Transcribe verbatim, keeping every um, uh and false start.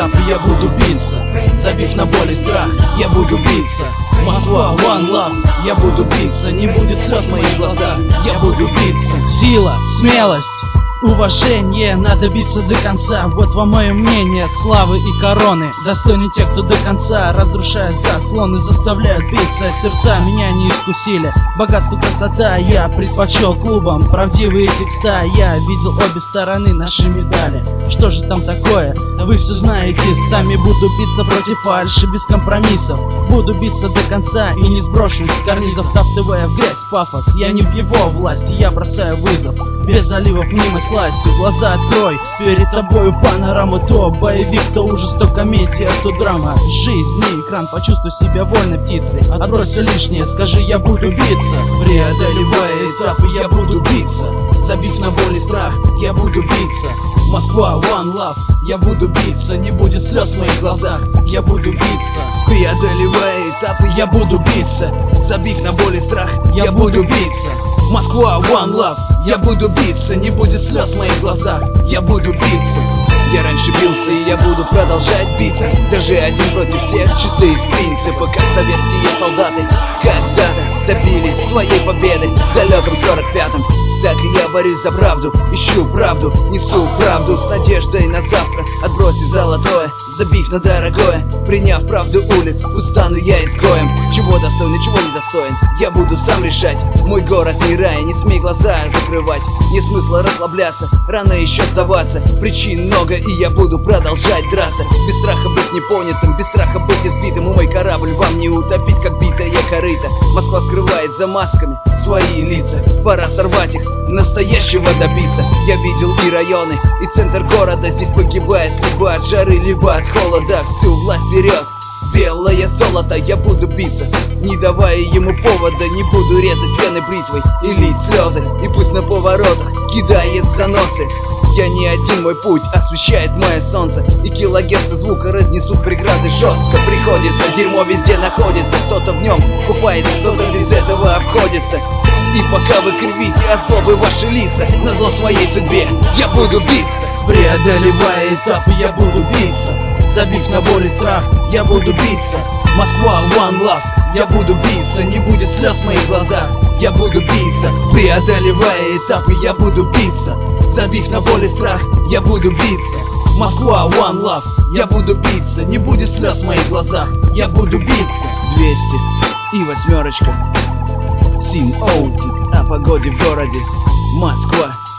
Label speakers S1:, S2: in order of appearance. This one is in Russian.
S1: этапы, я буду биться. Забив на боль и страх, я буду биться. Москва, one love, я буду биться. Не будет слез в моих глазах, я буду биться. Сила, смелость, уважение, надо биться до конца. Вот вам мое мнение, славы и короны достойны те, кто до конца разрушает заслоны, заставляют биться. Сердца меня не искусили, богатство, красота я предпочел клубам. Правдивые текста, я видел обе стороны нашей медали. Что же там такое, вы все знаете сами. Буду биться против фальши, без компромиссов. Буду биться до конца и не сброшусь с карнизов, втаптывая в грязь пафос. Я не в его власти, я бросаю вызов. Без заливов мимо сластью, глаза открой, перед тобою панорама. То боевик, то ужас, то комедия, то драма. Жизнь, не экран, почувствуй себя вольной птицей. Отбрось все лишнее, скажи, я буду биться. Преодолевая этапы, я буду биться. Забив на боль и страх, я буду биться. Москва, one love, я буду биться. Не будет слез в моих глазах, я буду биться. Преодолевая этапы, я буду биться. Забив на боль и страх, я буду биться. Москва, one love, я буду биться. Не будет слез в моих глазах, я буду биться. Я раньше бился и я буду продолжать биться. Даже один против всех, чисто из принципа. Как советские солдаты когда-то добились своей победы в далеком сорок пятом. Так и я борюсь за правду, ищу правду, несу правду с надеждой на завтра. Отбросив золотое, забив на дорогое, приняв правду улиц, устану я изгоем. Чего достоин и чего не достоин, я буду сам решать. Мой город не рай, не смей глаза закрывать. Нет смысла расслабляться, рано еще сдаваться. Причин много и я буду продолжать драться. Без страха быть непонятым, без страха быть избитым. И мой корабль вам не утопить, как битая корыта. Москва скрывает за масками свои лица, пора сорвать их, настоящего добиться. Я видел и районы, и центр города. Здесь погибает либо от жары, либо от холода. Всю власть берет белое золото, я буду биться, не давая ему повода. Не буду резать вены бритвой и лить слезы. И пусть на поворотах кидает заносы. Я не один, мой путь освещает мое солнце. И килогерцы звука разнесут преграды жестко. Приходится, дерьмо везде находится. Кто-то в нем купается, кто-то без этого обходится. И пока вы кривите от злобы ваши лица, назло своей судьбе я буду биться. Преодолевая этапы, я буду биться. Забив на боль и страх, я буду биться. Москва, one love, я буду биться. Не будет слез в моих глазах, я буду биться. Преодолевая этапы, я буду биться. Забив на боль и страх, я буду биться. Москва, one love, я буду биться. Не будет слез в моих глазах, я буду биться. Двести и восьмерочка Сим Оутит о погоде в городе Москва.